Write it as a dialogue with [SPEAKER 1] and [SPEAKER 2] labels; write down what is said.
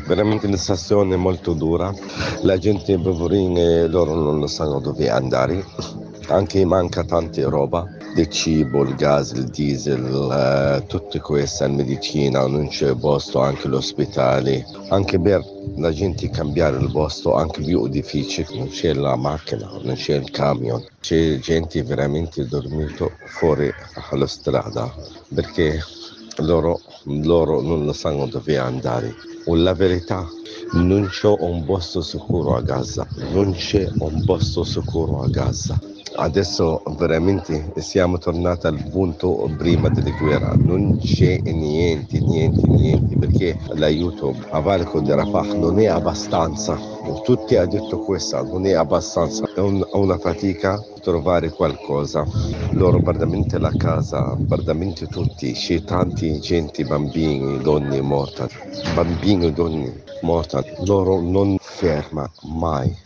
[SPEAKER 1] Veramente una situazione molto dura, la gente poverina loro non lo sanno dove andare, anche manca tante roba, il cibo, il gas, il diesel, tutte queste, la medicina, non c'è posto, anche l'ospedale, anche per la gente cambiare il posto anche più difficile, non c'è la macchina, non c'è il camion, c'è gente veramente dormito fuori alla strada perché loro non lo sanno dove andare. O la verità, non c'è un posto sicuro a Gaza, non c'è un posto sicuro a Gaza. Adesso veramente siamo tornati al punto prima della guerra, non c'è niente, perché l'aiuto a Valico di Rafah non è abbastanza. Tutti hanno detto questo, non è abbastanza, è una fatica trovare qualcosa. Loro praticamente la casa, praticamente tutti, c'è tanti gente, bambini, donne morte, loro non ferma mai.